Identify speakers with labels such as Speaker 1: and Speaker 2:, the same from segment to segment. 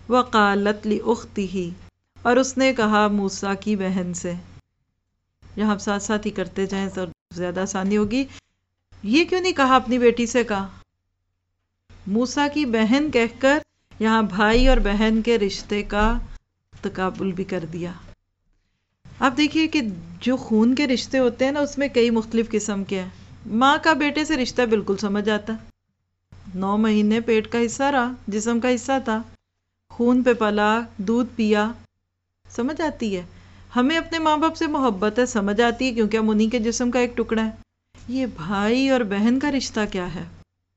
Speaker 1: وقالت لأختہ، اور اس نے کہا موسیٰ کی بہن سے. یہاں آپ ساتھ ساتھ ہی کرتے جائیں تو زیادہ آسانی ہوگی. یہ کیوں نہیں کہا اپنی بیٹی سے کہا؟ موسیٰ کی بہن کہہ کر یہاں بھائی اور بہن کے رشتے کا تقابل بھی کر دیا. اب دیکھیے کہ جو خون کے رشتے ہوتے ہیں نا، اس میں کئی مختلف قسم کے ہیں. ماں کا بیٹے سے رشتہ بالکل سمجھ آتا، 9 مہینے پیٹ کا حصہ رہا، جسم کا حصہ تھا، خون پہ پلا، دودھ پیا، سمجھ آتی ہے. ہمیں اپنے ماں باپ سے محبت ہے، سمجھ آتی ہے، کیونکہ ہم انہی کے جسم کا ایک ٹکڑا ہے. یہ بھائی اور بہن کا رشتہ کیا ہے؟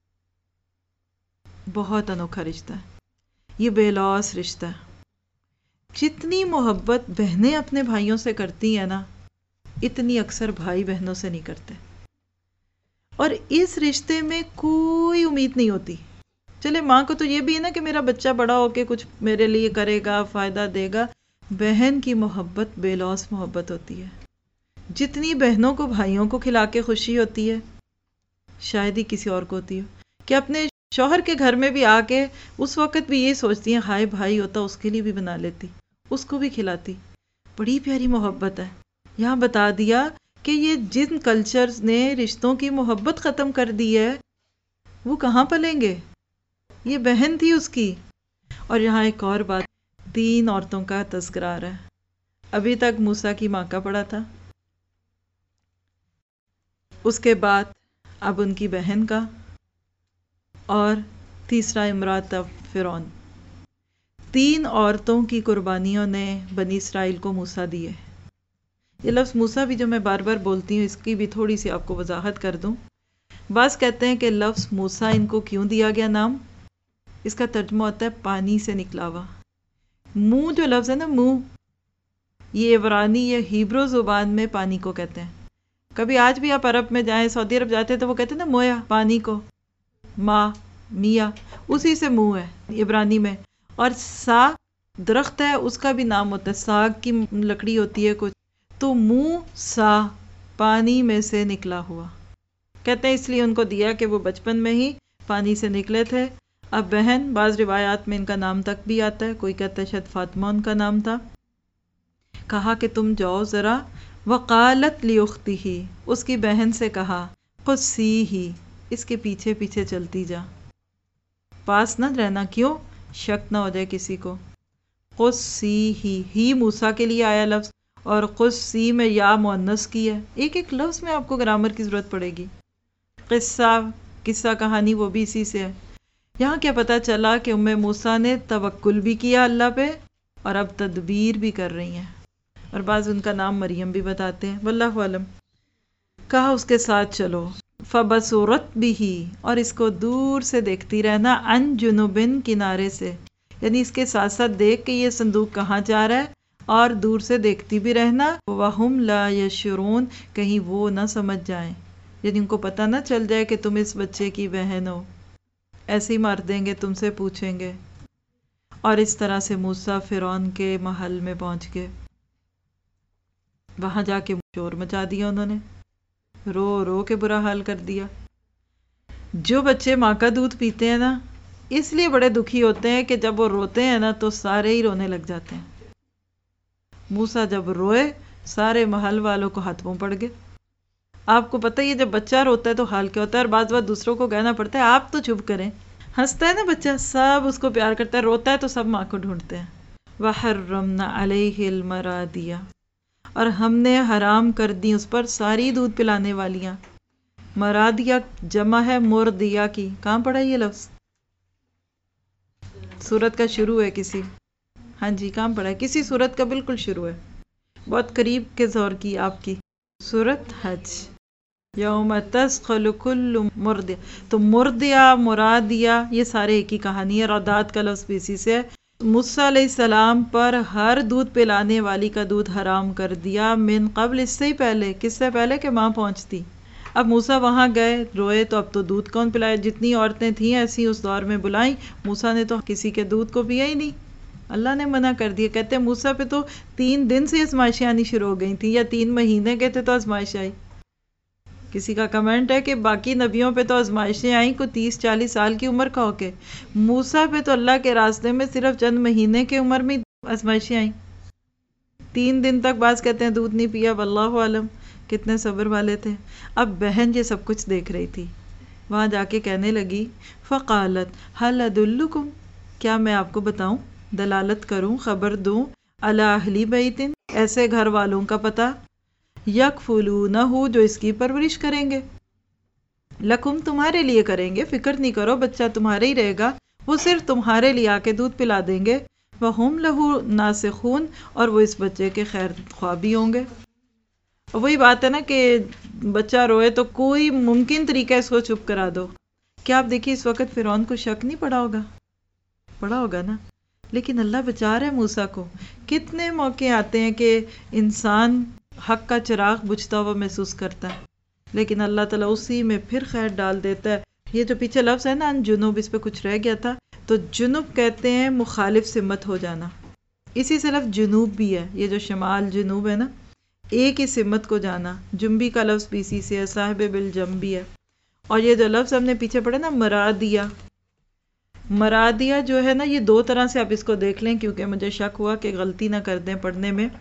Speaker 1: بہت انوکھا رشتہ ہے، یہ بے لوث رشتہ ہے. جتنی محبت بہنیں اپنے بھائیوں سے کرتی ہیں نا، اتنی اکثر بھائی بہنوں سے نہیں کرتے. اور اس رشتے میں کوئی امید نہیں ہوتی. چلے ماں کو تو یہ بھی ہے نا کہ میرا بچہ بڑا ہو کے کچھ میرے لیے کرے گا، فائدہ دے گا. بہن کی محبت بے لوث محبت ہوتی ہے. جتنی بہنوں کو بھائیوں کو کھلا کے خوشی ہوتی ہے، شاید ہی کسی اور کو ہوتی ہو. کہ اپنے شوہر کے گھر میں بھی آ کے اس وقت بھی یہی سوچتی ہیں ہائے بھائی ہوتا اس کے لیے بھی بنا لیتی، اس کو بھی کھلاتی. بڑی پیاری محبت ہے. یہاں بتا دیا کہ یہ جن کلچرز نے رشتوں کی محبت ختم کر دی ہے، وہ کہاں پلیں گے؟ یہ بہن تھی اس کی. اور یہاں ایک اور بات، 3 عورتوں کا تذکرہ آ رہا ہے. ابھی تک موسیٰ کی ماں کا پڑا تھا، اس کے بعد اب ان کی بہن کا، اور تیسرا امرات فرعون. 3 عورتوں کی قربانیوں نے بنی اسرائیل کو موسیٰ دیے. یہ لفظ موسیٰ بھی جو میں بار بار بولتی ہوں، اس کی بھی تھوڑی سی آپ کو وضاحت کر دوں. بعض کہتے ہیں کہ لفظ موسیٰ ان کو کیوں دیا گیا نام، اس کا ترجمہ ہوتا ہے پانی سے نکلا ہوا. منہ جو لفظ ہے نا، منہ، یہ عبرانی یا ہیبرو زبان میں پانی کو کہتے ہیں. کبھی آج بھی آپ عرب میں جائیں، سعودی عرب جاتے ہیں تو وہ کہتے ہیں نا مویا، پانی کو، ماں، میاں، اسی سے منہ ہے عبرانی میں. اور سا درخت ہے، اس کا بھی نام ہوتا ہے، ساگ کی لکڑی ہوتی ہے کچھ. تو منہ سا، پانی میں سے نکلا ہوا کہتے ہیں، اس لیے ان کو دیا کہ وہ بچپن میں ہی پانی سے نکلے تھے. اب بہن، بعض روایات میں ان کا نام تک بھی آتا ہے، کوئی کہتا ہے شاید فاطمہ ان کا نام تھا. کہا کہ تم جاؤ ذرا، وقالت لأختہ، اس کی بہن سے کہا، قصیہ، اس کے پیچھے پیچھے چلتی جا، پاس نہ رہنا. کیوں؟ شک نہ ہو جائے کسی کو. قصیہ، ہی موسیٰ کے لیے آیا لفظ، اور قصی میں یا مؤنث کی ہے. ایک ایک لفظ میں آپ کو گرامر کی ضرورت پڑے گی. قصہ کہانی وہ بھی اسی سے ہے. یہاں کیا پتا چلا کہ ام موسیٰ نے توکل بھی کیا اللہ پہ، اور اب تدبیر بھی کر رہی ہیں. اور بعض ان کا نام مریم بھی بتاتے ہیں، واللہ عالم. کہا اس کے ساتھ چلو. فبصرت بھی، اور اس کو دور سے دیکھتی رہنا، عن جنوبن، کنارے سے، یعنی اس کے ساتھ ساتھ دیکھ کہ یہ صندوق کہاں جا رہا ہے، اور دور سے دیکھتی بھی رہنا. وہم لا یشعرون، کہیں وہ نہ سمجھ جائیں، یعنی ان کو پتہ نہ چل جائے کہ تم اس بچے کی بہن ہو، ایسے ہی مار دیں گے، تم سے پوچھیں گے. اور اس طرح سے موسیٰ فرعون کے محل میں پہنچ گئے. وہاں جا کے شور مچا دیا انہوں نے، رو رو کے برا حال کر دیا. جو بچے ماں کا دودھ پیتے ہیں نا، اس لیے بڑے دکھی ہوتے ہیں کہ جب وہ روتے ہیں نا تو سارے ہی رونے لگ جاتے ہیں. موسیٰ جب روئے، سارے محل والوں کو ہاتھ پاؤں پڑ گئے. آپ کو پتہ ہی ہے جب بچہ روتا ہے تو حال کیا ہوتا ہے، اور بعض بات دوسروں کو کہنا پڑتا ہے آپ تو چپ کریں. ہنستا ہے نا بچہ، سب اس کو پیار کرتا ہے، روتا ہے تو سب ماں کو ڈھونڈتے ہیں. وَحَرَّمْنَا عَلَيْهِ الْمَرَادِيَ، اور ہم نے حرام کر دی اس پر ساری دودھ پلانے والیاں. مرادیہ جمع ہے مردیہ کی. کہاں پڑا یہ لفظ؟ سورت کا شروع ہے کسی، ہاں جی کہاں پڑا ہے؟ کسی سورت کا بالکل شروع ہے، بہت قریب کے زور کی آپ کی سورت حج. یوم تثقل کل مردیہ. تو مردیہ، مرادیہ، یہ سارے ایک ہی کہانی ہے. رضاعت کا لفظ بھی اسی سے ہے. موسیٰ علیہ السلام پر ہر دودھ پلانے والی کا دودھ حرام کر دیا، من قبل، اس سے ہی پہلے. کس سے پہلے کہ ماں پہنچتی. اب موسیٰ وہاں گئے، روئے، تو اب تو دودھ کون پلائے؟ جتنی عورتیں تھیں ایسی اس دور میں بلائیں. موسیٰ نے تو کسی کے دودھ کو پیا ہی نہیں، اللہ نے منع کر دیا. کہتے ہیں موسیٰ پہ تو 3 دن سے آزمائشیں آنی شروع ہو گئی تھیں، یا 3 مہینے کے تھے تو آزمائش آئی. کسی کا کمنٹ ہے کہ باقی نبیوں پہ تو آزمائشیں آئیں کو 30-40 سال کی عمر کا ہو کے، موسیٰ پہ تو اللہ کے راستے میں صرف چند مہینے کی عمر میں آزمائشیں آئیں، 3 دن تک بعض کہتے ہیں دودھ نہیں پیا، واللہ عالم کتنے صبر والے تھے۔ اب بہن یہ سب کچھ دیکھ رہی تھی، وہاں جا کے کہنے لگی فقالت هل ادلکم، کیا میں آپ کو بتاؤں، دلالت کروں، خبر دوں، علی اہل بیت، ایسے گھر والوں کا پتہ، یکفلونہ، جو اس کی پرورش کریں گے، لکم، تمہارے لیے کریں گے، فکر نہیں کرو، بچہ تمہارے ہی رہے گا، وہ صرف تمہارے لیے آ کے دودھ پلا دیں گے، وہم لہو ناصحون، اور وہ اس بچے کے خیر خواہ بھی ہوں گے۔ وہی بات ہے نا کہ بچہ روئے تو کوئی ممکن طریقہ اس کو چپ کرا دو۔ کیا آپ دیکھیے اس وقت فرعون کو شک نہیں پڑا ہوگا؟ پڑا ہوگا نا، لیکن اللہ بچا رہے موسیٰ کو۔ کتنے موقع آتے ہیں کہ انسان حق کا چراغ بجھتا ہوا محسوس کرتا ہے، لیکن اللہ تعالیٰ اسی میں پھر خیر ڈال دیتا ہے۔ یہ جو پیچھے لفظ ہے نا جنوب، اس پہ کچھ رہ گیا تھا، تو جنوب کہتے ہیں مخالف سمت ہو جانا، اسی سے لفظ جنوب بھی ہے، یہ جو شمال جنوب ہے نا، ایک ہی سمت کو جانا، جنبی کا لفظ بھی اسی سے ہے، صاحب بالجنب بھی ہے۔ اور یہ جو لفظ ہم نے پیچھے پڑھا نا مرادیہ، مرادیہ جو ہے نا، یہ 2 طرح سے آپ اس کو دیکھ لیں، کیونکہ مجھے شک ہوا کہ غلطی نہ کر دیں پڑھنے میں۔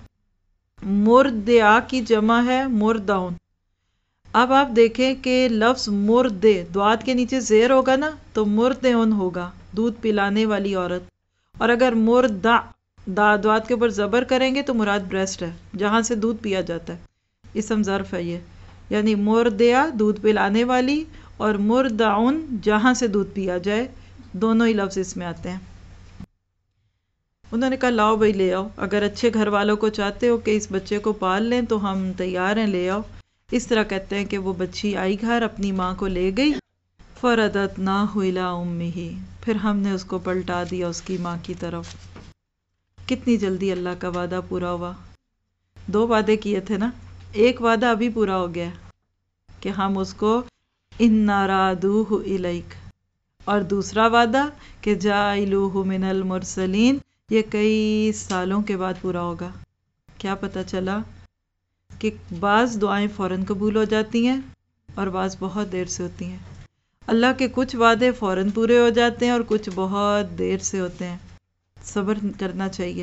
Speaker 1: مردعا کی جمع ہے مردعون۔ اب آپ دیکھیں کہ لفظ مردے، دوات کے نیچے زیر ہوگا نا تو مردعون ہوگا، دودھ پلانے والی عورت، اور اگر مردع دوات کے اوپر زبر کریں گے تو مراد بریسٹ ہے، جہاں سے دودھ پیا جاتا ہے، اسم ظرف ہے یہ، یعنی مردعا دودھ پلانے والی، اور مردعون جہاں سے دودھ پیا جائے، دونوں ہی لفظ اس میں آتے ہیں۔ انہوں نے کہا لاؤ بھائی لے آؤ، اگر اچھے گھر والوں کو چاہتے ہو کہ اس بچے کو پال لیں تو ہم تیار ہیں، لے آؤ۔ اس طرح کہتے ہیں کہ وہ بچی آئی گھر، اپنی ماں کو لے گئی، فرددناہ الی امہ، پھر ہم نے اس کو پلٹا دیا اس کی ماں کی طرف۔ کتنی جلدی اللہ کا وعدہ پورا ہوا۔ 2 وعدے کیے تھے نا، ایک وعدہ ابھی پورا ہو گیا کہ ہم اس کو انا رادوہ الیک، اور دوسرا وعدہ کہ جاعلوہ من المرسلین، یہ کئی سالوں کے بعد پورا ہوگا۔ کیا پتہ چلا کہ بعض دعائیں فوراً قبول ہو جاتی ہیں اور بعض بہت دیر سے ہوتی ہیں۔ اللہ کے کچھ وعدے فوراً پورے ہو جاتے ہیں اور کچھ بہت دیر سے ہوتے ہیں، صبر کرنا چاہیے۔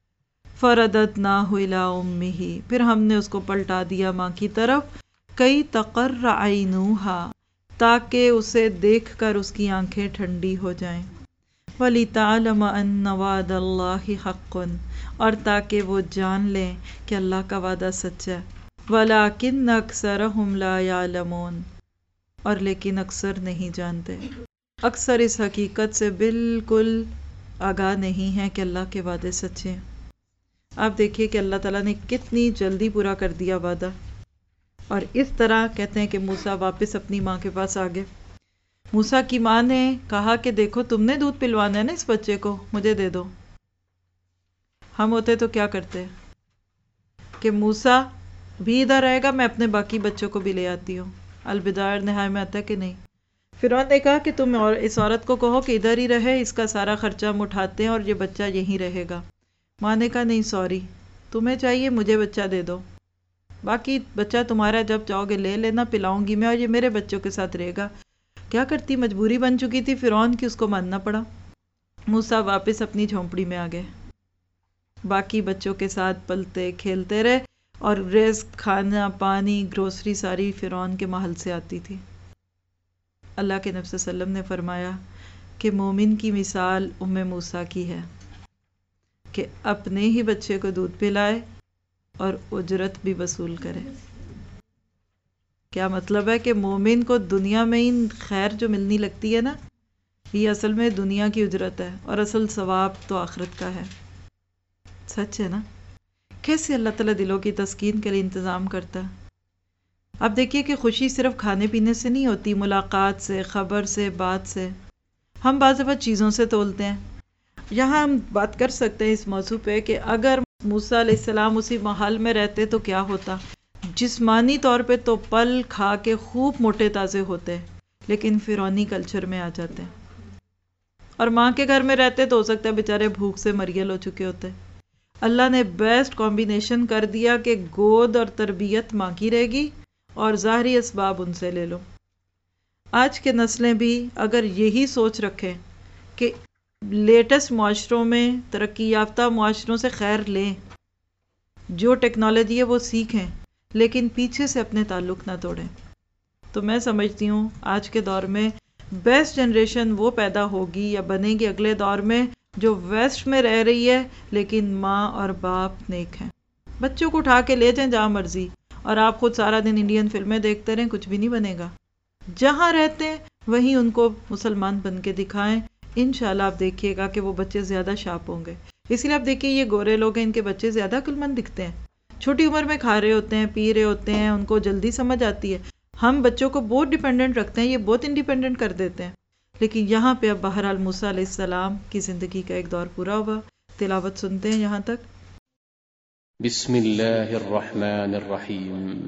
Speaker 1: فرددناہ الی امہ، پھر ہم نے اس کو پلٹا دیا ماں کی طرف، کئی تقر عینوہا، تاکہ اسے دیکھ کر اس کی آنکھیں ٹھنڈی ہو جائیں، وَلِتَعْلَمَ أَنَّ وَعْدَ اللَّهِ حَقٌّ، اور تاکہ وہ جان لیں کہ اللہ کا وعدہ سچا ہے، وَلَٰكِنَّ أَكْثَرَهُمْ لَا يَعْلَمُونَ، اور لیکن اکثر نہیں جانتے، اکثر اس حقیقت سے بالکل آگاہ نہیں ہیں کہ اللہ کے وعدے سچے ہیں۔ آپ دیکھیے کہ اللہ تعالیٰ نے کتنی جلدی پورا کر دیا وعدہ، اور اس طرح کہتے ہیں کہ موسیٰ واپس اپنی ماں کے پاس آ گئے۔ موسیٰ کی ماں نے کہا کہ دیکھو تم نے دودھ پلوانا ہے نا اس بچے کو، مجھے دے دو۔ ہم ہوتے تو کیا کرتے کہ موسیٰ بھی ادھر رہے گا، میں اپنے باقی بچوں کو بھی لے آتی ہوں۔ البدایہ نہایہ میں آتا ہے کہ نہیں؟ فرعون نے کہا کہ تم اس عورت کو کہو کہ ادھر ہی رہے، اس کا سارا خرچہ ہم اٹھاتے ہیں اور یہ بچہ یہیں رہے گا۔ ماں نے کہا نہیں سوری، تمہیں چاہیے مجھے بچہ دے دو، باقی بچہ تمہارا جب چاہو گے لے لینا، پلاؤں گی میں، اور یہ میرے بچوں کے ساتھ رہے گا۔ کیا کرتی، مجبوری بن چکی تھی فرعون کی، اس کو ماننا پڑا۔ موسیٰ واپس اپنی جھونپڑی میں آ گئے، باقی بچوں کے ساتھ پلتے کھیلتے رہے، اور رزق، کھانا پانی، گروسری ساری فرعون کے محل سے آتی تھی۔ اللہ کے نبی صلی اللہ علیہ وسلم نے فرمایا کہ مومن کی مثال ام موسیٰ کی ہے کہ اپنے ہی بچے کو دودھ پلائے اور اجرت بھی وصول کرے۔ کیا مطلب ہے کہ مومن کو دنیا میں ہی خیر جو ملنی لگتی ہے نا، یہ اصل میں دنیا کی اجرت ہے، اور اصل ثواب تو آخرت کا ہے۔ سچ ہے نا؟ کیسے اللہ تعالیٰ دلوں کی تسکین کے لیے انتظام کرتا ہے۔ اب دیکھیے کہ خوشی صرف کھانے پینے سے نہیں ہوتی، ملاقات سے، خبر سے، بات سے۔ ہم بعض دفعہ چیزوں سے تولتے ہیں۔ یہاں ہم بات کر سکتے ہیں اس موضوع پہ کہ اگر موسیٰ علیہ السلام اسی محل میں رہتے تو کیا ہوتا۔ جسمانی طور پہ تو پل کھا کے خوب موٹے تازے ہوتے، لیکن فرعونی کلچر میں آ جاتے ہیں، اور ماں کے گھر میں رہتے تو ہو سکتا ہے بیچارے بھوک سے مریل ہو چکے ہوتے۔ اللہ نے بیسٹ کمبینیشن کر دیا کہ گود اور تربیت ماں کی رہے گی और ज़ाहरी असबाब उनसे ले लो। आज के नस्लें भी अगर यही सोच रखें कि लेटेस्ट माशरों में, तरक्की याफ्ता माशरों से खैर लें, जो टेक्नोलॉजी है वो सीखें, लेकिन पीछे से अपने ताल्लुक़ ना तोड़ें, तो मैं समझती हूँ आज के दौर में बेस्ट जनरेशन वो पैदा होगी या बनेगी अगले दौर में जो वेस्ट में रह रही है लेकिन माँ और बाप नेक हैं। बच्चों को उठा के ले जाएं जहाँ मर्जी, और आप खुद सारा दिन इंडियन फिल्में देखते रहें, कुछ भी नहीं बनेगा। जहाँ रहते हैं वहीं उनको मुसलमान बन के दिखाएं, इंशाल्लाह आप देखिएगा कि वो बच्चे ज़्यादा शार्प होंगे। इसलिए आप देखिए ये गोरे लोग हैं, इनके बच्चे ज़्यादा अक्लमंद दिखते हैं। छोटी उम्र में खा रहे होते हैं, पी रहे होते हैं, उनको जल्दी समझ आती है। हम बच्चों को बहुत डिपेंडेंट रखते हैं, ये बहुत इंडिपेंडेंट कर देते हैं। लेकिन यहाँ पे अब बहरहाल मूसा अलैहिस्सलाम की ज़िंदगी का एक दौर पूरा हुआ। तिलावत सुनते हैं यहाँ तक।
Speaker 2: बिस्मिल्लाहिर्रहमानिर्रहीम।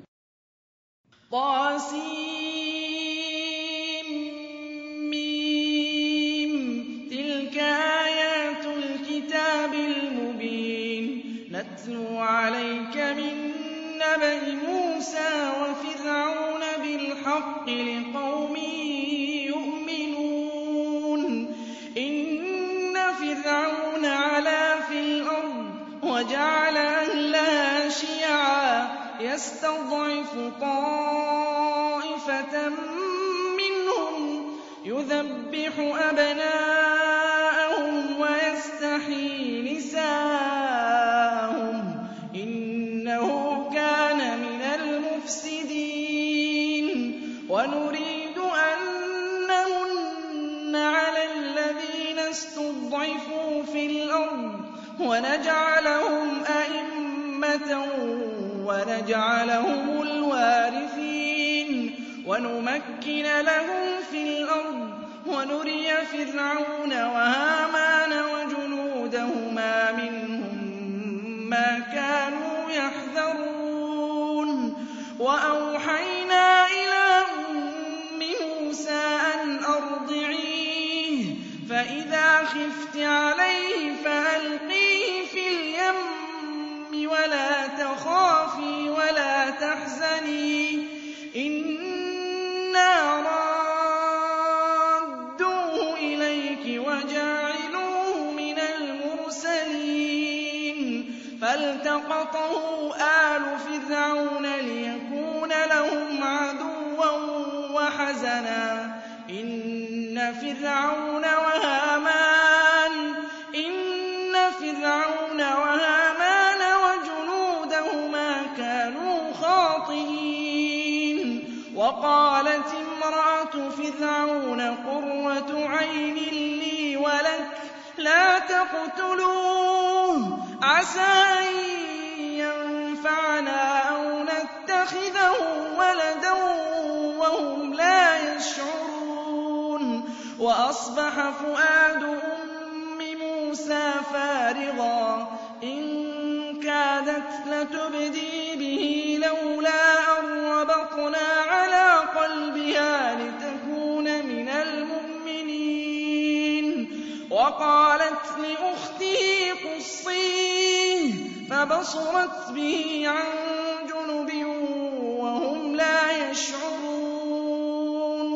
Speaker 3: نتلو عليك من نبأ موسى وفرعون بالحق لقوم يؤمنون إن فرعون علا في الأرض وجعل أهلها شيعا يستضعف طائفة منهم يذبح أبناءهم ويستحيي نساءهم إنه كان من المفسدين ونريد أن نمن على الذين استضعفوا في الأرض ونجعلهم أئمة ونجعلهم الوارثين ونمكن لهم في الأرض ونري فرعون وهامان وجنودهما منهم ما كانوا يحذرون وأوحينا إلى أم موسى أن أرضعيه فإذا خفت عليه فألقيه في اليم ولا تخافي ولا تحزني إنا رادوه إليك وجاعلوه من المرسلين فالتقطه آل فرعون ليكون لهم عدوا وحزنا إن فرعون وهامان وجنودهما كانوا خاطئين وقالت امرأة فرعون قرة عين لي ولك لا تقتلوه عسى أن ينفعنا أو نتخذه ولدا وهم لا يشعرون وأصبح فؤاد أم موسى فارغا إن كادت لتبدي به لولا أن ربطنا على قلبها لتكون من المؤمنين وقالت لأخته قصيه فبصرت به عن جنب وهم لا يشعرون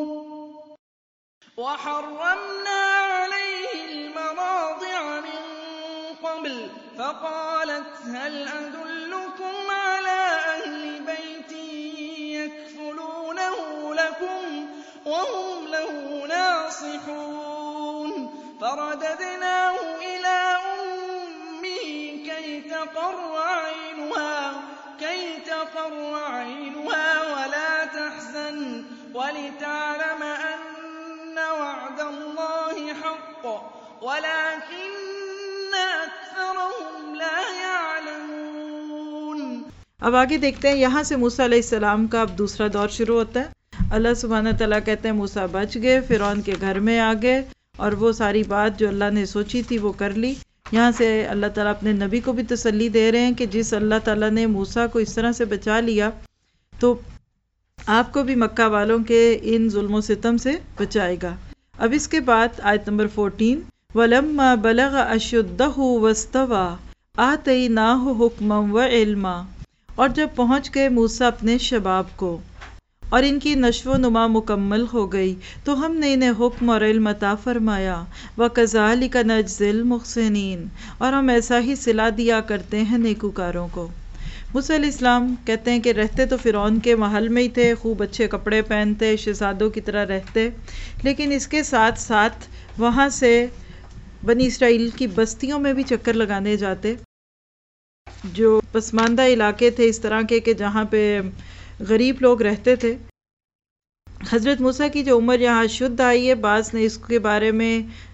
Speaker 3: وحرمنا عليه المراضع من قبل فقالت هل أدلكم على أهل بيت يكفلونه لكم وهم له ناصحون فرددناه إلى أمه كي تقر عينها ولا تحزن ولتعلم أن وعد الله حق ولكن أكثرهم لا يعلمون।
Speaker 1: अब आगे देखते हैं, यहाँ से मूसा अलैहिस्सलाम का अब दूसरा दौर शुरू होता है। अल्लाह सुब्हानहू तआला कहते हैं मूसा बच गए, फ़िरौन के घर में आ गए और वो सारी बात जो अल्लाह ने सोची थी वो कर ली। यहाँ से अल्लाह ताला अपने नबी को भी तसल्ली दे रहे हैं कि जिस अल्लाह ताला ने मूसा को इस तरह से बचा लिया तो आपको भी मक्का वालों के इन जुल्म सितम से बचाएगा। अब इसके बाद आयत नंबर 14, वलम्मा बलग अशुद्धहु वस्तवा आतैनाहु हुक्मन व इल्मा, اور جب پہنچ گئے موسیٰ اپنے شباب کو اور ان کی نشو و نما مکمل ہو گئی تو ہم نے انہیں حکم اور علم عطا فرمایا، وَكَذَلِكَ نَجْزِي الْمُحْسِنِينَ، اور ہم ایسا ہی صلہ دیا کرتے ہیں نیکوکاروں کو۔ موسیٰ علیہ السلام کہتے ہیں کہ رہتے تو فرعون کے محل میں ہی تھے، خوب اچھے کپڑے پہنتے، شہزادوں کی طرح رہتے، لیکن اس کے ساتھ ساتھ وہاں سے بنی اسرائیل کی بستیوں میں بھی چکر لگانے جاتے، جو پسماندہ علاقے تھے اس طرح کے کہ جہاں پہ غریب لوگ رہتے تھے۔ حضرت موسیٰ کی جو عمر یہاں شدھ آئی ہے، بعض نے اس کے بارے میں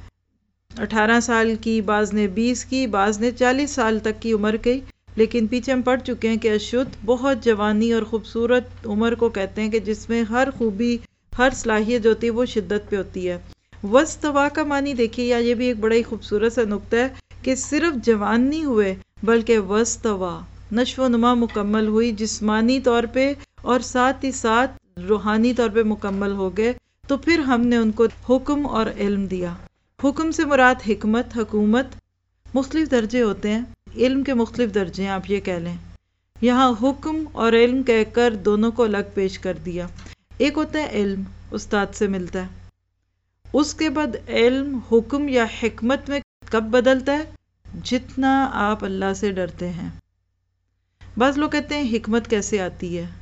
Speaker 1: 18 سال کی، بعض نے 20 کی، بعض نے 40 سال تک کی عمر کی، لیکن پیچھے ہم پڑھ چکے ہیں کہ اشدھ بہت جوانی اور خوبصورت عمر کو کہتے ہیں کہ جس میں ہر خوبی، ہر صلاحیت جو ہوتی ہے وہ شدت پہ ہوتی ہے۔ وستوا کا معنی دیکھیے، یا یہ بھی ایک بڑا ہی خوبصورت سا نقطہ ہے کہ صرف جوان نہیں ہوئے بلکہ وستوا، نشو و نما مکمل ہوئی جسمانی طور پہ اور ساتھ ہی ساتھ روحانی طور پہ مکمل ہو گئے، تو پھر ہم نے ان کو حکم اور علم دیا۔ حکم سے مراد حکمت، حکومت، مختلف درجے ہوتے ہیں، علم کے مختلف درجے ہیں آپ یہ کہہ لیں۔ یہاں حکم اور علم کہہ کر دونوں کو الگ پیش کر دیا۔ ایک ہوتا ہے علم، استاد سے ملتا ہے، اس کے بعد علم حکم یا حکمت میں کب بدلتا ہے؟ جتنا آپ اللہ سے ڈرتے ہیں۔ بعض لوگ کہتے ہیں حکمت کیسے آتی ہے؟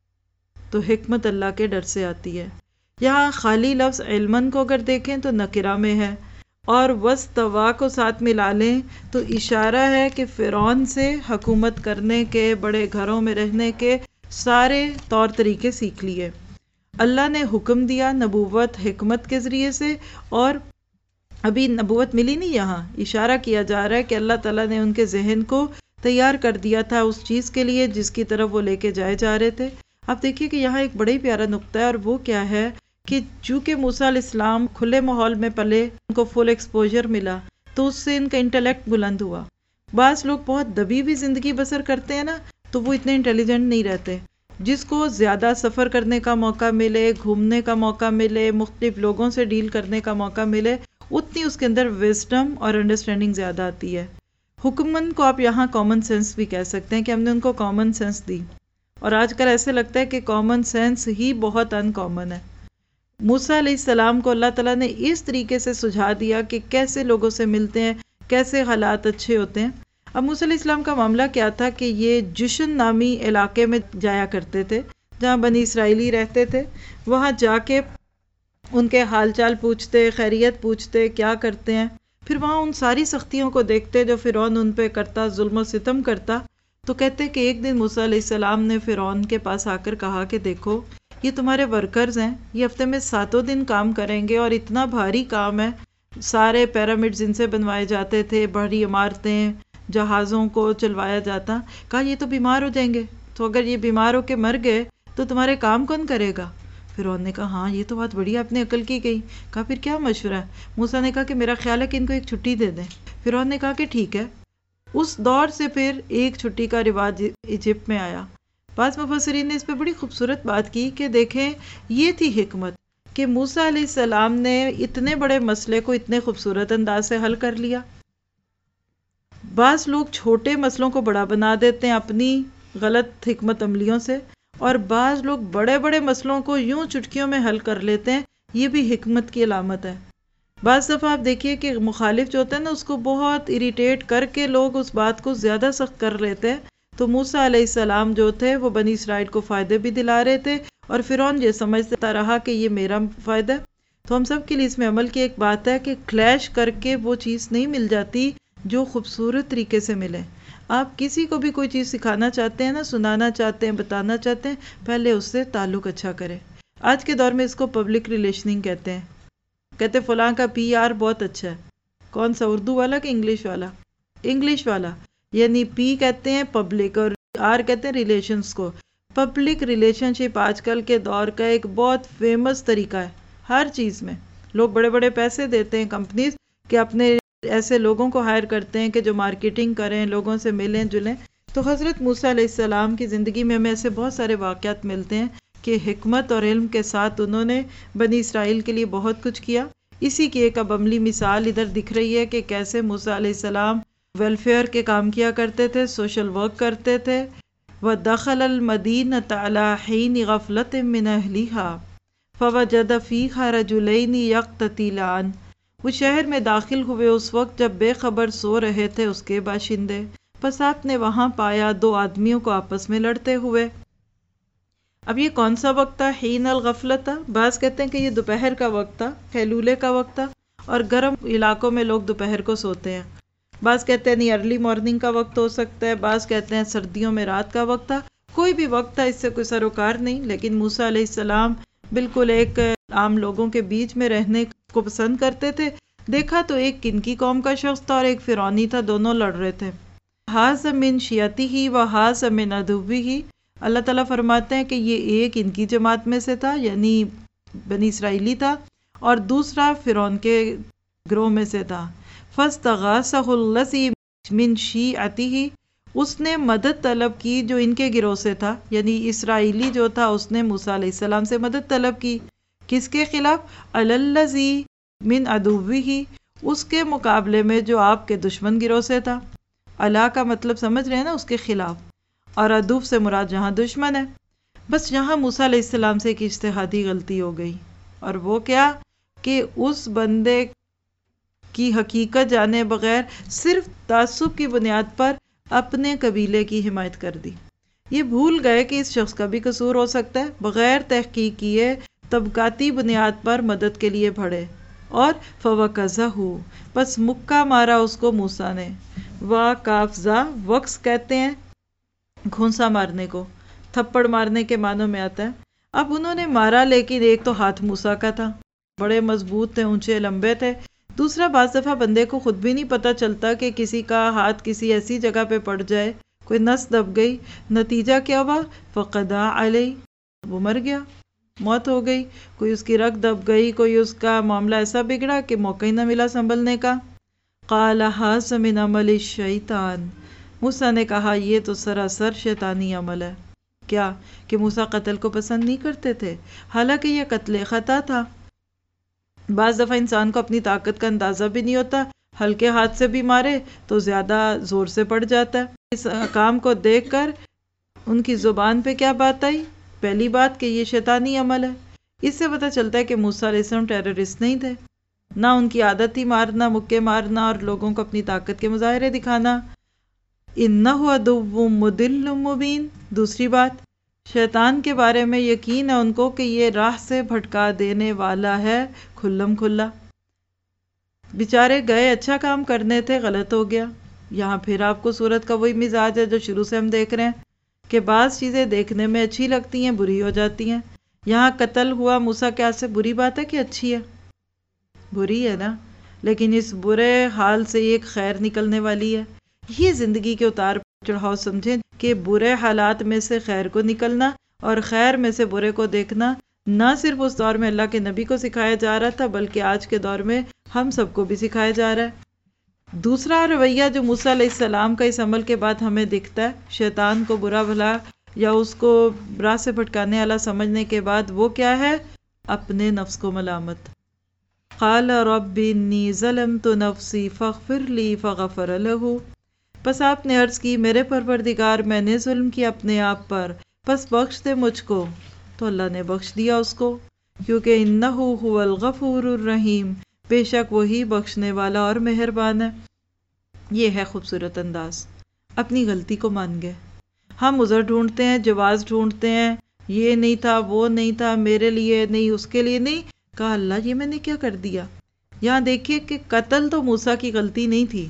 Speaker 1: تو حکمت اللہ کے ڈر سے آتی ہے۔ یہاں خالی لفظ علمن کو اگر دیکھیں تو نکرہ میں ہے، اور وستوا کو ساتھ ملا لیں تو اشارہ ہے کہ فرعون سے حکومت کرنے کے، بڑے گھروں میں رہنے کے سارے طور طریقے سیکھ لیے۔ اللہ نے حکم دیا نبوت حکمت کے ذریعے سے، اور ابھی نبوت ملی نہیں، یہاں اشارہ کیا جا رہا ہے کہ اللہ تعالیٰ نے ان کے ذہن کو تیار کر دیا تھا اس چیز کے لیے جس کی طرف وہ لے کے جائے جا رہے تھے۔ آپ دیکھیے کہ یہاں ایک بڑا ہی پیارا نقطہ ہے، اور وہ کیا ہے کہ چونکہ موسیٰ علیہ السلام کھلے ماحول میں پلے، ان کو فل ایکسپوجر ملا، تو اس سے ان کا انٹلیکٹ بلند ہوا۔ بعض لوگ بہت دبی ہوئی زندگی بسر کرتے ہیں نا، تو وہ اتنے انٹیلیجنٹ نہیں رہتے۔ جس کو زیادہ سفر کرنے کا موقع ملے، گھومنے کا موقع ملے، مختلف لوگوں سے ڈیل کرنے کا موقع ملے، اتنی اس کے اندر وزڈم اور انڈرسٹینڈنگ زیادہ آتی ہے۔ حکمن کو آپ یہاں کامن سینس بھی کہہ سکتے ہیں کہ ہم نے ان کو کامن سینس دی، اور آج کل ایسے لگتا ہے کہ کامن سینس ہی بہت ان کامن ہے۔ موسیٰ علیہ السلام کو اللہ تعالیٰ نے اس طریقے سے سجھا دیا کہ کیسے لوگوں سے ملتے ہیں، کیسے حالات اچھے ہوتے ہیں۔ اب موسیٰ علیہ السلام کا معاملہ کیا تھا کہ یہ جشن نامی علاقے میں جایا کرتے تھے جہاں بنی اسرائیلی رہتے تھے، وہاں جا کے ان کے حال چال پوچھتے، خیریت پوچھتے، کیا کرتے ہیں، پھر وہاں ان ساری سختیوں کو دیکھتے جو فرعون ان پہ کرتا، ظلم و ستم کرتا، تو کہتے کہ ایک دن موسیٰ علیہ السلام نے فرعون کے پاس آ کر کہا کہ دیکھو یہ تمہارے ورکرز ہیں، یہ ہفتے میں 7 دن کام کریں گے اور اتنا بھاری کام ہے، سارے پیرامڈز ان سے بنوائے جاتے تھے، بڑی عمارتیں، جہازوں کو چلوایا جاتا۔ کہا یہ تو بیمار ہو جائیں گے، تو اگر یہ بیمار ہو کے مر گئے تو تمہارے کام کون کرے گا؟ فرعون نے کہا ہاں یہ تو بات بڑی آپ نے عقل کی گئی۔ کہا پھر کیا مشورہ ہے؟ موسیٰ نے کہا کہ میرا خیال ہے کہ ان کو ایک چھٹی دے دیں۔ فرعون نے کہا کہ ٹھیک ہے۔ اس دور سے پھر ایک چھٹی کا رواج ایجپٹ میں آیا۔ بعض مفسرین نے اس پہ بڑی خوبصورت بات کی کہ دیکھیں یہ تھی حکمت کہ موسیٰ علیہ السلام نے اتنے بڑے مسئلے کو اتنے خوبصورت انداز سے حل کر لیا۔ بعض لوگ چھوٹے مسئلوں کو بڑا بنا دیتے ہیں اپنی غلط حکمت عملیوں سے، اور بعض لوگ بڑے بڑے مسئلوں کو یوں چٹکیوں میں حل کر لیتے ہیں، یہ بھی حکمت کی علامت ہے۔ بعض دفعہ آپ دیکھیے کہ مخالف جو ہوتا ہے نا اس کو بہت اریٹیٹ کر کے لوگ اس بات کو زیادہ سخت کر لیتے ہیں، تو موسیٰ علیہ السلام جو تھے وہ بنی اسرائیل کو فائدے بھی دلا رہے تھے، اور فرعون یہ سمجھتا رہا کہ یہ میرا فائدہ ہے۔ تو ہم سب کے لیے اس میں عمل کی ایک بات ہے کہ کلیش کر کے وہ چیز نہیں مل جاتی جو خوبصورت طریقے سے ملے۔ آپ کسی کو بھی کوئی چیز سکھانا چاہتے ہیں نا، سنانا چاہتے ہیں، بتانا چاہتے ہیں، پہلے اس سے تعلق اچھا کریں۔ آج کے دور میں اس کو پبلک ریلیشننگ کہتے ہیں، کہتے فلاں کا PR بہت اچھا ہے۔ کون سا، اردو والا کہ انگلش والا؟ انگلش والا، یعنی P کہتے ہیں پبلک اور R کہتے ہیں ریلیشنز کو۔ پبلک ریلیشن شپ آج کل کے دور کا ایک بہت فیمس طریقہ ہے۔ ہر چیز میں لوگ بڑے بڑے پیسے دیتے ہیں کمپنیز کہ اپنے ایسے لوگوں کو ہائر کرتے ہیں کہ جو مارکیٹنگ کریں، لوگوں سے ملیں جلیں۔ تو حضرت موسیٰ علیہ السلام کی زندگی میں ہمیں ایسے بہت سارے واقعات ملتے ہیں کہ حکمت اور علم کے ساتھ انہوں نے بنی اسرائیل کے لیے بہت کچھ کیا۔ اسی کی ایک اب عملی مثال ادھر دکھ رہی ہے کہ کیسے موسیٰ علیہ السلام ویلفیئر کے کام کیا کرتے تھے، سوشل ورک کرتے تھے، وَدَخَلَ الْمَدِينَةَ عَلَى حِينِ غَفْلَةٍ مِّنْ أَهْلِهَا فَوَجَدَ فِيهَا رَجُلَيْنِ يَقْتَتِلَانِ، وہ شہر میں داخل ہوئے اس وقت جب بے خبر سو رہے تھے اس کے باشندے، پس آپ نے وہاں پایا دو آدمیوں کو آپس میں لڑتے ہوئے۔ اب یہ کون سا وقت تھا؟ حین الغفلت تھا، بعض کہتے ہیں کہ یہ دوپہر کا وقت تھا، قیلولے کا وقت تھا، اور گرم علاقوں میں لوگ دوپہر کو سوتے ہیں۔ بعض کہتے ہیں نہیں ارلی مارننگ کا وقت ہو سکتا ہے، بعض کہتے ہیں سردیوں میں رات کا وقت تھا، کوئی بھی وقت تھا، اس سے کوئی سروکار نہیں، لیکن موسیٰ علیہ السلام بالکل ایک عام لوگوں کے بیچ میں رہنے کو پسند کرتے تھے۔ دیکھا تو ایک کنکی قوم کا شخص تھا اور ایک فرعونی تھا، دونوں لڑ رہے تھے۔ ہاذ من شیعتہ و ہاذ من عدوہ، اللہ تعالیٰ فرماتے ہیں کہ یہ ایک ان کی جماعت میں سے تھا یعنی بنی اسرائیلی تھا، اور دوسرا فرعون کے گروہ میں سے تھا۔ فاستغاثہ الذی من شیعتہ، اس نے مدد طلب کی جو ان کے گروہ سے تھا، یعنی اسرائیلی جو تھا اس نے موسیٰ علیہ السلام سے مدد طلب کی، کس کے خلاف؟ علی الذی من عدوہ، اس کے مقابلے میں جو آپ کے دشمن گروہ سے تھا۔ علا کا مطلب سمجھ رہے ہیں نا، اس کے خلاف، اور عدو سے مراد جہاں دشمن ہے۔ بس یہاں موسیٰ علیہ السلام سے ایک اجتہادی غلطی ہو گئی، اور وہ کیا کہ اس بندے کی حقیقت جانے بغیر صرف تعصب کی بنیاد پر اپنے قبیلے کی حمایت کر دی۔ یہ بھول گئے کہ اس شخص کا بھی قصور ہو سکتا ہے، بغیر تحقیق کیے طبقاتی بنیاد پر مدد کے لیے بڑھے، اور فوقذہ، پس مکہ مارا اس کو موسیٰ نے۔ وقافزہ، وقص کہتے ہیں گھونسا مارنے کو، تھپڑ مارنے کے معنوں میں آتا ہے۔ اب انہوں نے مارا، لیکن ایک تو ہاتھ موسیٰ کا تھا، بڑے مضبوط تھے، اونچے لمبے تھے، دوسرا بعض دفعہ بندے کو خود بھی نہیں پتہ چلتا کہ کسی کا ہاتھ کسی ایسی جگہ پہ پڑ جائے، کوئی نس دب گئی، نتیجہ کیا ہوا؟ فقدا علیہ، وہ مر گیا، موت ہو گئی، کوئی اس کی رگ دب گئی، کوئی اس کا معاملہ ایسا بگڑا کہ موقع ہی نہ ملا سنبھلنے کا۔ قال ھذا من عمل الشیطان، موسیٰ نے کہا یہ تو سراسر شیطانی عمل ہے۔ کیا کہ موسیٰ قتل کو پسند نہیں کرتے تھے، حالانکہ یہ قتل خطا تھا۔ بعض دفعہ انسان کو اپنی طاقت کا اندازہ بھی نہیں ہوتا، ہلکے ہاتھ سے بھی مارے تو زیادہ زور سے پڑ جاتا ہے۔ اس کام کو دیکھ کر ان کی زبان پہ کیا بات آئی؟ پہلی بات کہ یہ شیطانی عمل ہے۔ اس سے پتہ چلتا ہے کہ موسیٰ علیہ السلام ٹیررسٹ نہیں تھے، نہ ان کی عادت تھی مارنا، مکے مارنا اور لوگوں کو اپنی طاقت کے مظاہرے دکھانا۔ انہ عدو مضل مبین، دوسری بات شیطان کے بارے میں یقین ہے ان کو کہ یہ راہ سے بھٹکا دینے والا ہے کھلم کھلا۔ بیچارے گئے اچھا کام کرنے تھے، غلط ہو گیا۔ یہاں پھر آپ کو صورت کا وہی مزاج ہے جو شروع سے ہم دیکھ رہے ہیں کہ بعض چیزیں دیکھنے میں اچھی لگتی ہیں، بری ہو جاتی ہیں۔ یہاں قتل ہوا موسیٰ کے ہاتھ سے، بری بات ہے کہ اچھی ہے؟ بری ہے نا، لیکن اس برے حال سے ایک خیر نکلنے والی ہے۔ یہ زندگی کے اتار چڑھاؤ سمجھیں کہ برے حالات میں سے خیر کو نکلنا اور خیر میں سے برے کو دیکھنا نہ صرف اس دور میں اللہ کے نبی کو سکھایا جا رہا تھا، بلکہ آج کے دور میں ہم سب کو بھی سکھایا جا رہا ہے۔ دوسرا رویہ جو موسیٰ علیہ السلام کا اس عمل کے بعد ہمیں دکھتا ہے، شیطان کو برا بھلا یا اس کو راہ سے بھٹکانے والا سمجھنے کے بعد، وہ کیا ہے؟ اپنے نفس کو ملامت۔ قال رب انی ظلمت نفسی فاغفر لی فغفر لہ، پس آپ نے عرض کی میرے پروردگار میں نے ظلم کیا اپنے آپ پر، پس بخش دے مجھ کو، تو اللہ نے بخش دیا اس کو، کیونکہ انہ هو الغفور الرحیم، بے شک وہی بخشنے والا اور مہربان ہے۔ یہ ہے خوبصورت انداز، اپنی غلطی کو مان گئے۔ ہم عذر ڈھونڈتے ہیں، جواز ڈھونڈتے ہیں، یہ نہیں تھا، وہ نہیں تھا، میرے لیے نہیں، اس کے لیے نہیں، کہا اللہ یہ میں نے کیا کر دیا۔ یہاں دیکھیے کہ قتل تو موسیٰ کی غلطی نہیں تھی،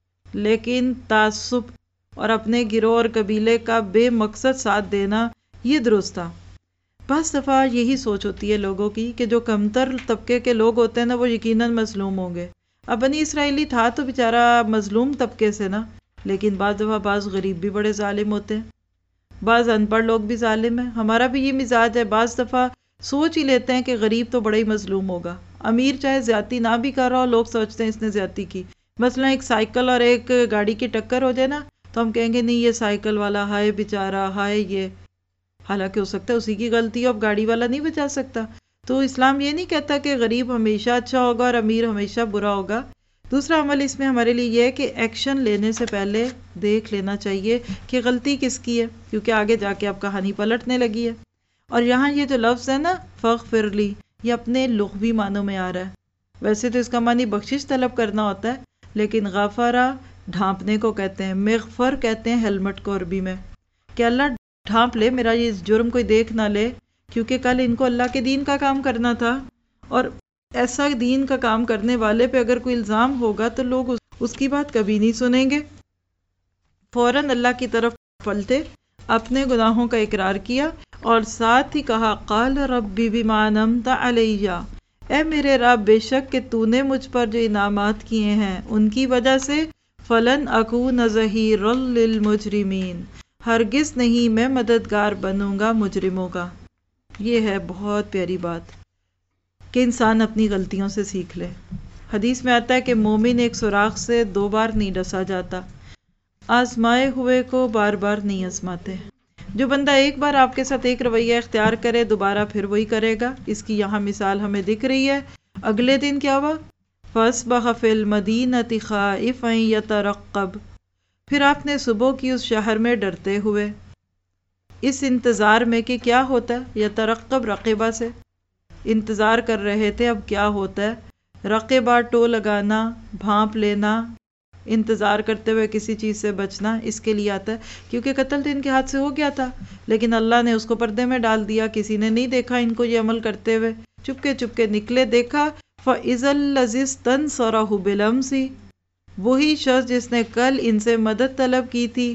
Speaker 1: لیکن تعصب اور اپنے گروہ اور قبیلے کا بے مقصد ساتھ دینا یہ درست تھا۔ بعض دفعہ یہی سوچ ہوتی ہے لوگوں کی کہ جو کمتر طبقے کے لوگ ہوتے ہیں نا، وہ یقیناً مظلوم ہوں گے۔ اب بنی اسرائیلی تھا تو بیچارہ مظلوم طبقے سے نا، لیکن بعض دفعہ بعض غریب بھی بڑے ظالم ہوتے ہیں، بعض ان پڑھ لوگ بھی ظالم ہیں۔ ہمارا بھی یہ مزاج ہے، بعض دفعہ سوچ ہی لیتے ہیں کہ غریب تو بڑا ہی مظلوم ہوگا، امیر چاہے زیادتی نہ بھی کر رہا ہو، لوگ سوچتے ہیں اس نے زیادتی کی۔ مثلا ایک سائیکل اور ایک گاڑی کی ٹکر ہو جائے نا، تو ہم کہیں گے نہیں یہ سائیکل والا ہائے بیچارہ، ہائے یہ، حالانکہ ہو سکتا ہے اسی کی غلطی ہو، اب گاڑی والا نہیں بچا سکتا۔ تو اسلام یہ نہیں کہتا کہ غریب ہمیشہ اچھا ہوگا اور امیر ہمیشہ برا ہوگا، دوسرا عمل اس میں ہمارے لیے یہ ہے کہ ایکشن لینے سے پہلے دیکھ لینا چاہیے کہ غلطی کس کی ہے، کیونکہ آگے جا کے اب کہانی پلٹنے لگی ہے۔ اور یہاں یہ جو لفظ ہے نا فغفر لی، یہ اپنے لغوی معنوں میں آ رہا ہے۔ ویسے تو اس کا معنی بخشش طلب کرنا ہوتا ہے، لیکن غفرہ ڈھانپنے کو کہتے ہیں، مغفر کہتے ہیں ہیلمٹ کو عربی میں، کہ اللہ ڈھانپ لے، میرا یہ جرم کوئی دیکھ نہ لے، کیونکہ کل ان کو اللہ کے دین کا کام کرنا تھا، اور ایسا دین کا کام کرنے والے پہ اگر کوئی الزام ہوگا تو لوگ اس کی بات کبھی نہیں سنیں گے۔ فوراً اللہ کی طرف پلٹے، اپنے گناہوں کا اقرار کیا، اور ساتھ ہی کہا قال ربی بما انعمت علیہ، اے میرے رب بے شک کہ تو نے مجھ پر جو انعامات کیے ہیں ان کی وجہ سے فلن اکون ظہیرا للمجرمین، ہرگز نہیں میں مددگار بنوں گا مجرموں کا۔ یہ ہے بہت پیاری بات کہ انسان اپنی غلطیوں سے سیکھ لے۔ حدیث میں آتا ہے کہ مومن ایک سوراخ سے 2 بار نہیں ڈسا جاتا، آزمائے ہوئے کو بار بار نہیں آزماتے۔ جو بندہ ایک بار آپ کے ساتھ ایک رویہ اختیار کرے، دوبارہ پھر وہی کرے گا۔ اس کی یہاں مثال ہمیں دکھ رہی ہے۔ اگلے دن کیا ہوا؟ فَأَصْبَحَ فِي الْمَدِينَةِ خَائِفًا يَتَرَقَّبُ، پھر آپ نے صبح کی اس شہر میں ڈرتے ہوئے، اس انتظار میں کہ کیا ہوتا ہے، یترقب رقیبہ سے انتظار کر رہے تھے اب کیا ہوتا ہے۔ رقیبہ ٹو لگانا، بھانپ لینا، انتظار کرتے ہوئے کسی چیز سے بچنا، اس کے لیے آتا ہے، کیونکہ قتل تو ان کے ہاتھ سے ہو گیا تھا، لیکن اللہ نے اس کو پردے میں ڈال دیا، کسی نے نہیں دیکھا ان کو یہ عمل کرتے ہوئے، چپکے چپکے نکلے، دیکھا فَإِذَا الَّذِي اسْتَنصَرَهُ بِالْأَمْسِ، وہی شخص جس نے کل ان سے مدد طلب کی تھی،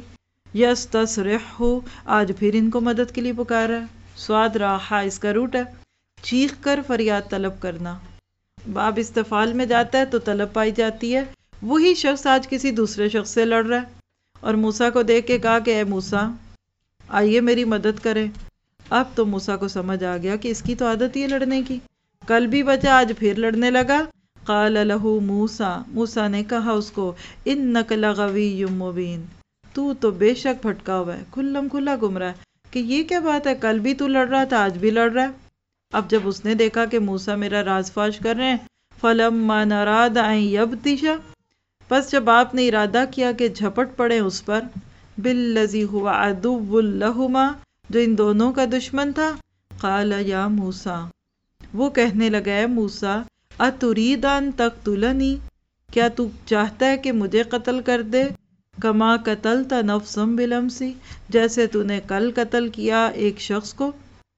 Speaker 1: يَسْتَصْرِخُ، آج پھر ان کو مدد کے لیے پکار رہا ہے۔ سواد راحہ اس کا روٹ ہے، چیخ کر فریاد طلب کرنا۔ باب استفعال میں جاتا ہے تو طلب پائی جاتی ہے۔ وہی شخص آج کسی دوسرے شخص سے لڑ رہا ہے، اور موسیٰ کو دیکھ کے کہا کہ اے موسیٰ آئیے میری مدد کریں۔ اب تو موسیٰ کو سمجھ آ گیا کہ اس کی تو عادت ہی ہے لڑنے کی، کل بھی بچا آج پھر لڑنے لگا۔ قال له موسیٰ، موسیٰ نے کہا اس کو، انک لغوی مبین، تو بے شک بھٹکا ہوا ہے، کھلم کھلا گمراہ ہے، کہ یہ کیا بات ہے، کل بھی تو لڑ رہا تھا آج بھی لڑ رہا ہے۔ اب جب اس نے دیکھا کہ موسیٰ میرا راز فاش کر رہے ہیں، فلما نراد ان یبطش، پس جب آپ نے ارادہ کیا کہ جھپٹ پڑے اس پر، بالذی هو عدو لہما، جو ان دونوں کا دشمن تھا، قال یا موسیٰ، وہ کہنے لگا ہے موسیٰ، اترید ان تقتلنی، کیا تو چاہتا ہے کہ مجھے قتل کر دے، کما قتلت نفسا بالامس، جیسے تو نے کل قتل کیا ایک شخص کو،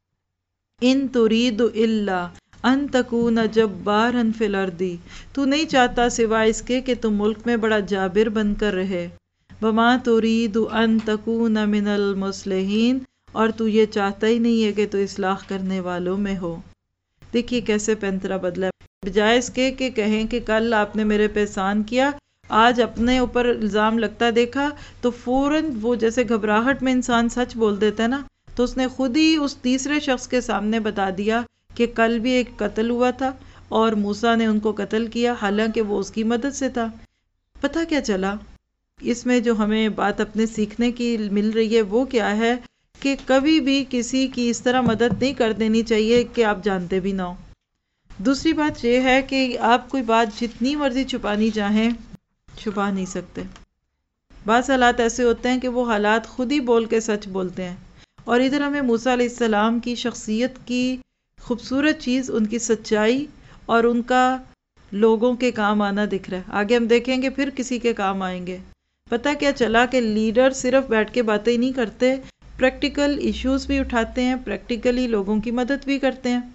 Speaker 1: ان ترید الا ان تکون جبارا فی الارض، تو نہیں چاہتا سوائے اس کے کہ تم ملک میں بڑا جابر بن کر رہے، وما ترید ان تکون من المصلحین، اور تو یہ چاہتا ہی نہیں ہے کہ تو اصلاح کرنے والوں میں ہو۔ دیکھیے کیسے پینترا بدلا ہے، بجائے اس کے کہ کہیں کہ کل آپ نے میرے پہ احسان کیا، آج اپنے اوپر الزام لگتا دیکھا تو فوراً وہ جیسے گھبراہٹ میں انسان سچ بول دیتا ہے نا، تو اس نے خود ہی اس تیسرے شخص کے سامنے بتا دیا کہ کل بھی ایک قتل ہوا تھا اور موسیٰ نے ان کو قتل کیا، حالانکہ وہ اس کی مدد سے تھا۔ پتہ کیا چلا اس میں جو ہمیں بات اپنے سیکھنے کی مل رہی ہے وہ کیا ہے کہ کبھی بھی کسی کی اس طرح مدد نہیں کر دینی چاہیے کہ آپ جانتے بھی نہ ہو۔ دوسری بات یہ ہے کہ آپ کوئی بات جتنی مرضی چھپانی چاہیں چھپا نہیں سکتے۔ بعض حالات ایسے ہوتے ہیں کہ وہ حالات خود ہی بول کے سچ بولتے ہیں، اور ادھر ہمیں موسیٰ علیہ السلام کی شخصیت کی خوبصورت چیز ان کی سچائی اور ان کا لوگوں کے کام آنا دکھ رہا ہے۔ آگے ہم دیکھیں گے پھر کسی کے کام آئیں گے۔ پتہ کیا چلا کہ لیڈر صرف بیٹھ کے باتیں ہی نہیں کرتے، پریکٹیکل ایشوز بھی اٹھاتے ہیں، پریکٹیکلی لوگوں کی مدد بھی کرتے ہیں۔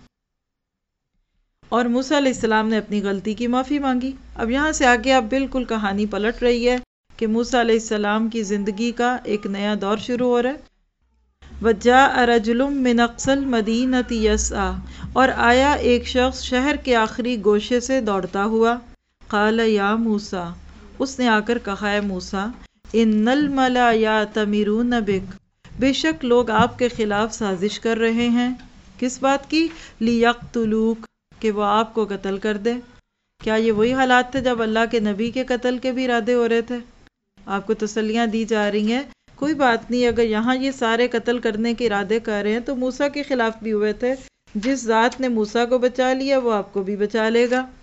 Speaker 1: اور موسیٰ علیہ السلام نے اپنی غلطی کی معافی مانگی۔ اب یہاں سے آگے اب بالکل کہانی پلٹ رہی ہے کہ موسیٰ علیہ السلام کی زندگی کا ایک نیا دور شروع ہو رہا ہے۔ وَجَاءَ رَجُلٌ مِّنْ أَقْصَى الْمَدِينَةِ يَسْعَىٰ، اور آیا ایک شخص شہر کے آخری گوشے سے دوڑتا ہوا، قَالَ يَا موسیٰ، اس نے آ کر کہا ہے موسیٰ، إِنَّ الْمَلَأَ يَأْتَمِرُونَ بِكَ، بے شک لوگ آپ کے خلاف سازش کر رہے ہیں، کس بات کی؟ لِيَقْتُلُوكَ، کہ وہ آپ کو قتل کر دے۔ کیا یہ وہی حالات تھے جب اللہ کے نبی کے قتل کے بھی ارادے ہو رہے تھے؟ آپ کو تسلیاں دی جا رہی ہیں، کوئی بات نہیں، اگر یہاں یہ سارے قتل کرنے کے ارادے کر رہے ہیں تو موسیٰ کے خلاف بھی ہوئے تھے، جس ذات نے موسیٰ کو بچا لیا وہ آپ کو بھی بچا لے گا۔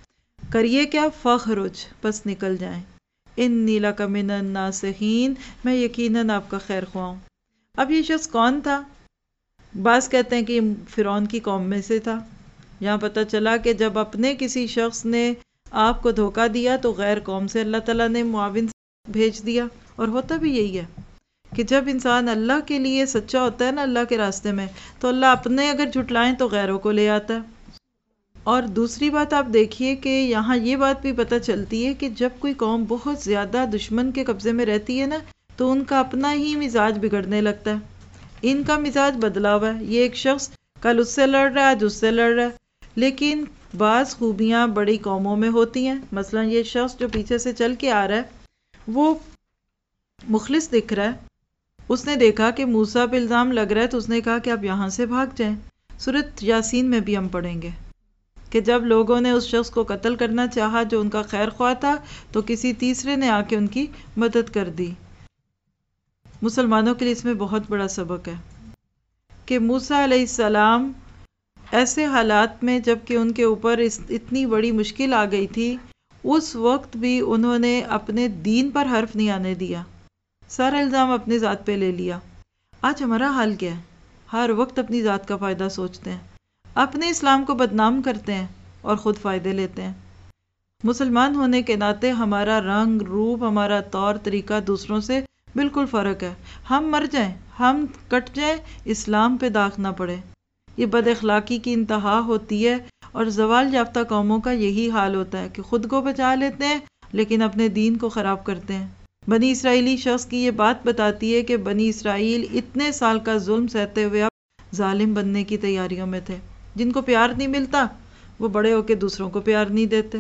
Speaker 1: کریے کیا؟ فخرج، پس نکل جائیں، انی لک من الناصحین، میں یقیناً آپ کا خیر خواہ ہوں۔ اب یہ شخص کون تھا؟ بعض کہتے ہیں کہ یہ فرعون کی قوم میں سے تھا۔ یہاں پتہ چلا کہ جب اپنے کسی شخص نے آپ کو دھوکہ دیا تو غیر قوم سے اللہ تعالیٰ نے معاون بھیج دیا۔ اور ہوتا بھی یہی ہے کہ جب انسان اللہ کے لیے سچا ہوتا ہے نا، اللہ کے راستے میں، تو اللہ اپنے اگر جھٹلائیں تو غیروں کو لے آتا ہے۔ اور دوسری بات آپ دیکھیے کہ یہاں یہ بات بھی پتہ چلتی ہے کہ جب کوئی قوم بہت زیادہ دشمن کے قبضے میں رہتی ہے نا، تو ان کا اپنا ہی مزاج بگڑنے لگتا ہے۔ ان کا مزاج بدلا ہوا ہے، یہ ایک شخص کل اس سے لڑ رہا ہے، آج اس سے لڑ رہا ہے، لیکن بعض خوبیاں بڑی قوموں میں ہوتی ہیں۔ مثلا یہ شخص جو پیچھے سے چل کے آ رہا ہے وہ مخلص دکھ رہا ہے، اس نے دیکھا کہ موسیٰ پہ الزام لگ رہا ہے تو اس نے کہا کہ آپ یہاں سے بھاگ جائیں۔ سورۃ یاسین میں بھی ہم پڑھیں گے کہ جب لوگوں نے اس شخص کو قتل کرنا چاہا جو ان کا خیر خواہ تھا تو کسی تیسرے نے آ کے ان کی مدد کر دی۔ مسلمانوں کے لیے اس میں بہت بڑا سبق ہے کہ موسیٰ علیہ السلام ایسے حالات میں جب کہ ان کے اوپر اتنی بڑی مشکل آ گئی تھی، اس وقت بھی انہوں نے اپنے دین پر حرف نہیں آنے دیا، سارا الزام اپنے ذات پہ لے لیا۔ آج ہمارا حال کیا ہے؟ ہر وقت اپنی ذات کا فائدہ سوچتے ہیں، اپنے اسلام کو بدنام کرتے ہیں اور خود فائدے لیتے ہیں۔ مسلمان ہونے کے ناطے ہمارا رنگ روپ، ہمارا طور طریقہ دوسروں سے بالکل فرق ہے۔ ہم مر جائیں، ہم کٹ جائیں، اسلام پہ داغ نہ پڑے، یہ بد اخلاقی کی انتہا ہوتی ہے۔ اور زوال یافتہ قوموں کا یہی حال ہوتا ہے کہ خود کو بچا لیتے ہیں لیکن اپنے دین کو خراب کرتے ہیں۔ بنی اسرائیلی شخص کی یہ بات بتاتی ہے کہ بنی اسرائیل اتنے سال کا ظلم سہتے ہوئے اب ظالم بننے کی تیاریوں میں تھے۔ جن کو پیار نہیں ملتا وہ بڑے ہو کے دوسروں کو پیار نہیں دیتے۔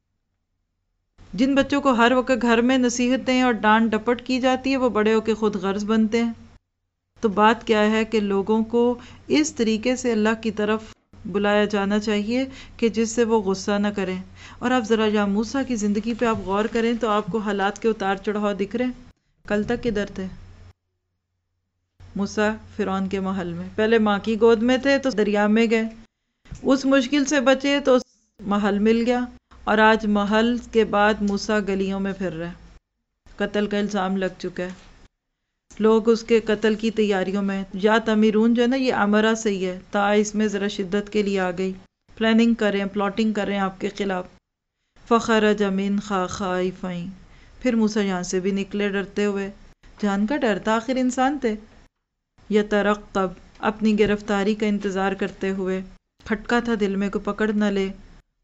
Speaker 1: جن بچوں کو ہر وقت گھر میں نصیحتیں اور ڈانٹ ڈپٹ کی جاتی ہے وہ بڑے ہو کے خود غرض بنتے ہیں۔ تو بات کیا ہے کہ لوگوں کو اس طریقے سے اللہ کی طرف بلایا جانا چاہیے کہ جس سے وہ غصہ نہ کریں۔ اور آپ ذرا یا موسیٰ کی زندگی پہ آپ غور کریں تو آپ کو حالات کے اتار چڑھاؤ دکھ رہے ہیں۔ کل تک کدھر تھے موسیٰ؟ فرعون کے محل میں، پہلے ماں کی گود میں تھے تو دریا میں گئے، اس مشکل سے بچے تو محل مل گیا، اور آج محل کے بعد موسیٰ گلیوں میں پھر رہے، قتل کا الزام لگ چکا ہے، لوگ اس کے قتل کی تیاریوں میں۔ یا تمیرون جو ہے نا، یہ امرا سے ہی ہے، تا اس میں ذرا شدت کے لیے آ گئی، پلاننگ کر رہے ہیں، پلاٹنگ کر رہے ہیں آپ کے خلاف۔ فخرج منہا خائفا، پھر موسیٰ یہاں سے بھی نکلے ڈرتے ہوئے، جان کا ڈر تھا، آخر انسان تھے۔ یترقب، اپنی گرفتاری کا انتظار کرتے ہوئے، کھٹکا تھا دل میں کوئی پکڑ نہ لے۔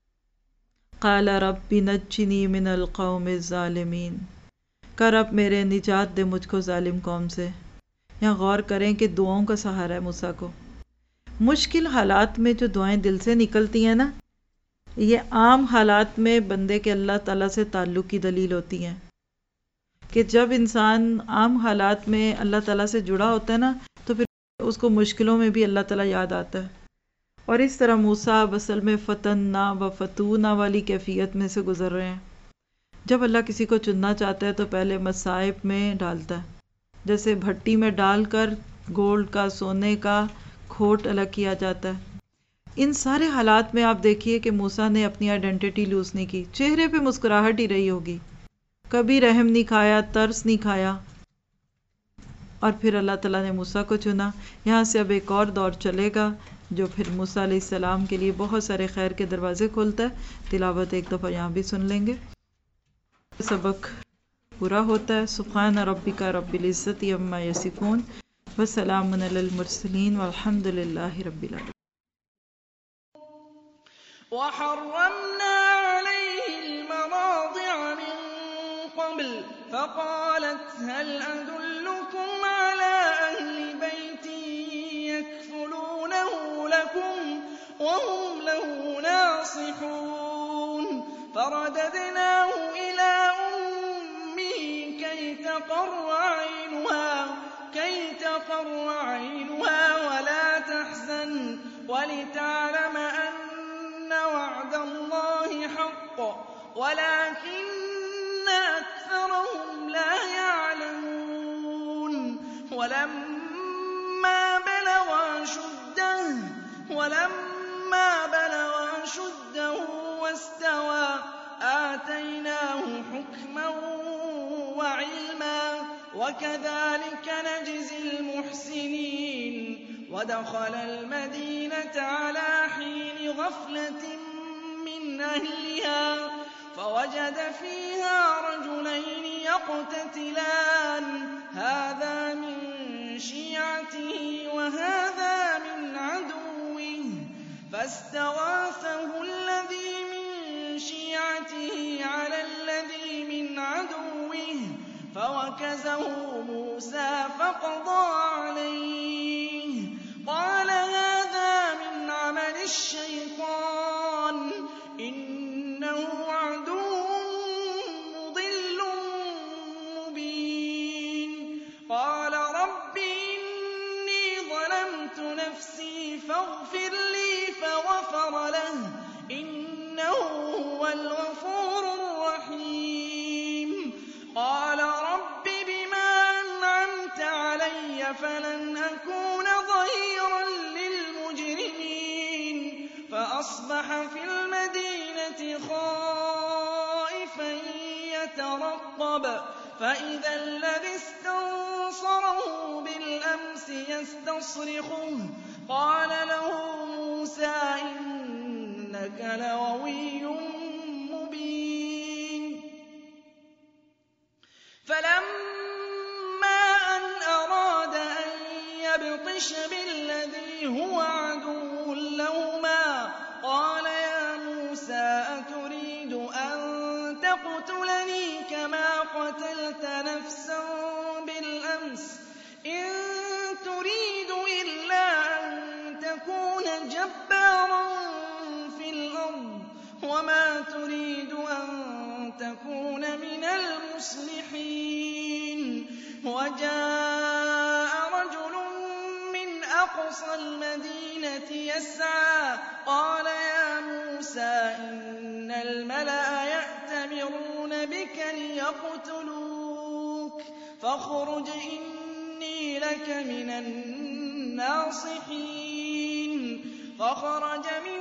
Speaker 1: قال رب نجنی من القوم الظالمین، کہ رب میرے نجات دے مجھ کو ظالم قوم سے۔ یہاں غور کریں کہ دعاؤں کا سہارا ہے موسیٰ کو۔ مشکل حالات میں جو دعائیں دل سے نکلتی ہیں نا، یہ عام حالات میں بندے کے اللہ تعالیٰ سے تعلق کی دلیل ہوتی ہیں، کہ جب انسان عام حالات میں اللہ تعالیٰ سے جڑا ہوتا ہے نا تو پھر اس کو مشکلوں میں بھی اللہ تعالیٰ یاد آتا ہے۔ اور اس طرح موسیٰ اصل میں فتننا و فتونا والی کیفیت میں سے گزر رہے ہیں۔ جب اللہ کسی کو چننا چاہتا ہے تو پہلے مصائب میں ڈالتا ہے، جیسے بھٹی میں ڈال کر گولڈ کا، سونے کا کھوٹ الگ کیا جاتا ہے۔ ان سارے حالات میں آپ دیکھیے کہ موسیٰ نے اپنی آئیڈینٹی لوز نہیں کی، چہرے پہ مسکراہٹ ہی رہی ہوگی، کبھی رحم نہیں کھایا، ترس نہیں کھایا۔ اور پھر اللہ تعالیٰ نے موسیٰ کو چنا۔ یہاں سے اب ایک اور دور چلے گا جو پھر موسیٰ علیہ السلام کے لیے بہت سارے خیر کے دروازے کھولتا ہے۔ تلاوت ایک دفعہ یہاں بھی سن لیں گے، سبق پورا ہوتا ہے۔ سبحان ربک رب العزت عما یصفون وسلام علی المرسلین والحمد للہ رب العالمین۔
Speaker 3: وحرمنا عليه المراضع من قبل فقالت هل أدلكم على أهل بيت يكفلونه لكم وهم له ناصحون فرددناه إلى أمه كي تقر عينها ولا تحزن ولتعلم أن وعد الله حق ولكن أكثرهم لا يعلمون ولما بلغ أشده واستوى وكذلك نجزي المحسنين. ودخل المدينة على حين غفلة من أهلها فوجد فيها رجلين يقتتلان هذا من شيعته وهذا من عدوه فاستغاثه الذي من شيعته على الذي من عدوه فوكزه موسى فقضى عليه قال هذا من عمل الشيطان إنه عدو مضل مبين. قال رب إني ظلمت نفسي فاغفر لي فغفر له إنه هو الغفور الرحيم. قال رب بما أنعمت علي فلن أكون ظهيرا للمجرمين. فأصبح في المدينة خائفا يترقب فإذا الذي استنصره بالأمس يستصرخه قال له موسى إنك لغوي مبين. فلما أن أراد أن يبطش بالذي هو عدو لهما قال يا موسى أتريد أن تقتلني كما قتلت نفسا بالأمس إن تريد إلا أن تكون جبارا في الأرض وما تريد أن تكون من المصلحين. وجاء رجل من أقصى المدينة يسعى قال يا موسى إن الملأ يأتمرون بك ليقتلوك فاخرج إني لك من الناصحين. فخرج من